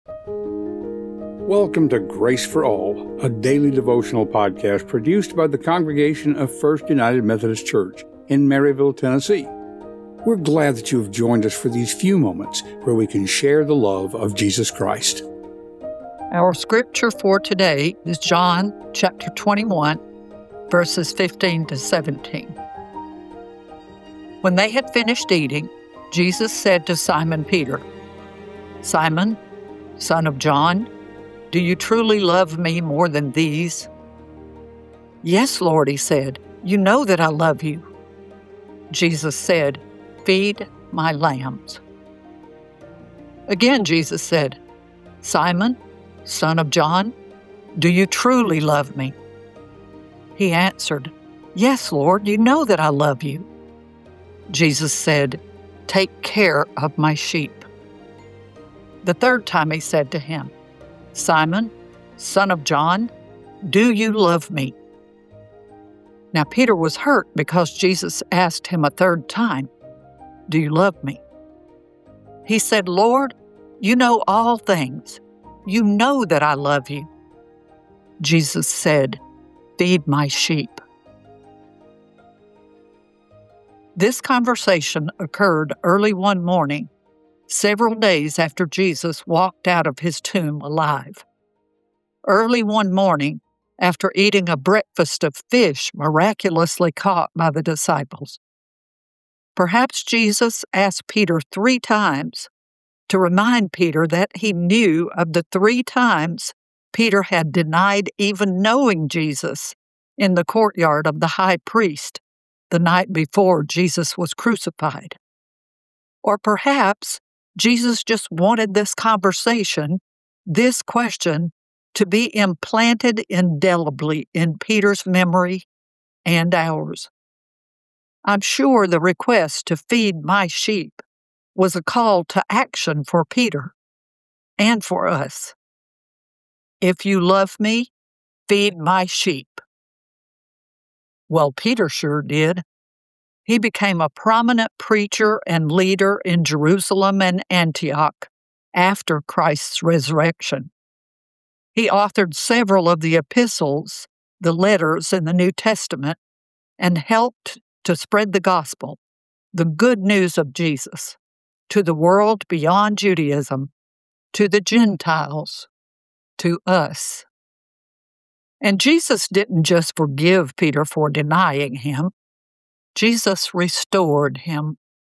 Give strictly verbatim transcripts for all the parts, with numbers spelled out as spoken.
Welcome to Grace for All, a daily devotional podcast produced by the congregation of First United Methodist Church in Maryville, Tennessee. We're glad that you have joined us for these few moments where we can share the love of Jesus Christ. Our scripture for today is John chapter twenty-one, verses fifteen to seventeen. When they had finished eating, Jesus said to Simon Peter, "Simon, son of John, do you truly love me more than these?" "Yes, Lord," he said, "you know that I love you." Jesus said, "Feed my lambs." Again, Jesus said, "Simon, son of John, do you truly love me?" He answered, "Yes, Lord, you know that I love you." Jesus said, "Take care of my sheep." The third time he said to him, "Simon, son of John, do you love me?" Now Peter was hurt because Jesus asked him a third time, "Do you love me?" He said, "Lord, you know all things. You know that I love you." Jesus said, "Feed my sheep." This conversation occurred early one morning, several days after Jesus walked out of his tomb alive. Early one morning, after eating a breakfast of fish miraculously caught by the disciples. Perhaps Jesus asked Peter three times to remind Peter that he knew of the three times Peter had denied even knowing Jesus in the courtyard of the high priest the night before Jesus was crucified. Or perhaps Jesus just wanted this conversation, this question, to be implanted indelibly in Peter's memory and ours. I'm sure the request to feed my sheep was a call to action for Peter and for us. If you love me, feed my sheep. Well, Peter sure did. He became a prominent preacher and leader in Jerusalem and Antioch after Christ's resurrection. He authored several of the epistles, the letters in the New Testament, and helped to spread the gospel, the good news of Jesus, to the world beyond Judaism, to the Gentiles, to us. And Jesus didn't just forgive Peter for denying him. Jesus restored him.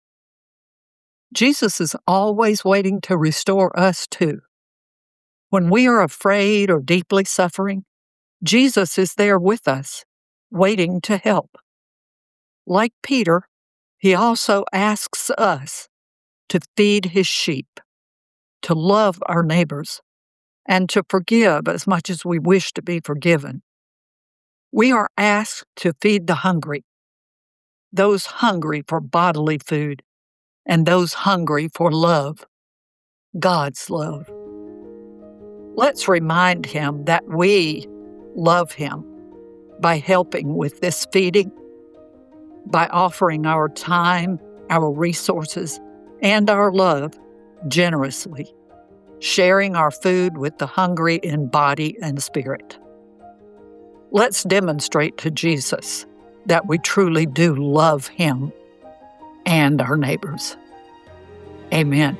Jesus is always waiting to restore us too. When we are afraid or deeply suffering, Jesus is there with us, waiting to help. Like Peter, he also asks us to feed his sheep, to love our neighbors, and to forgive as much as we wish to be forgiven. We are asked to feed the hungry, those hungry for bodily food, and those hungry for love, God's love. Let's remind him that we love him by helping with this feeding, by offering our time, our resources, and our love generously, sharing our food with the hungry in body and spirit. Let's demonstrate to Jesus that we truly do love him and our neighbors. Amen.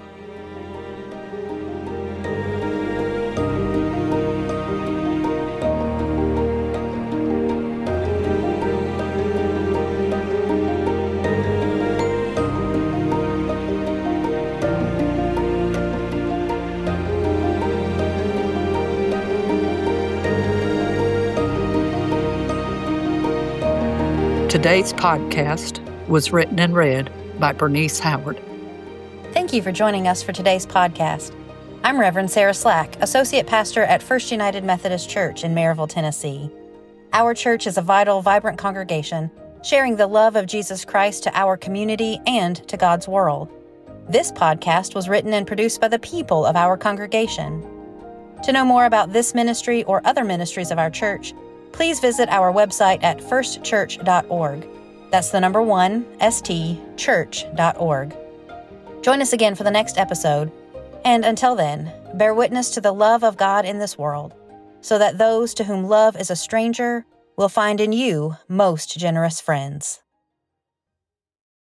Today's podcast was written and read by Bernice Howard. Thank you for joining us for today's podcast. I'm Reverend Sarah Slack, Associate Pastor at First United Methodist Church in Maryville, Tennessee. Our church is a vital, vibrant congregation, sharing the love of Jesus Christ to our community and to God's world. This podcast was written and produced by the people of our congregation. To know more about this ministry or other ministries of our church, please visit our website at first church dot org. That's the number one, S T, church dot org. Join us again for the next episode. And until then, bear witness to the love of God in this world, so that those to whom love is a stranger will find in you most generous friends.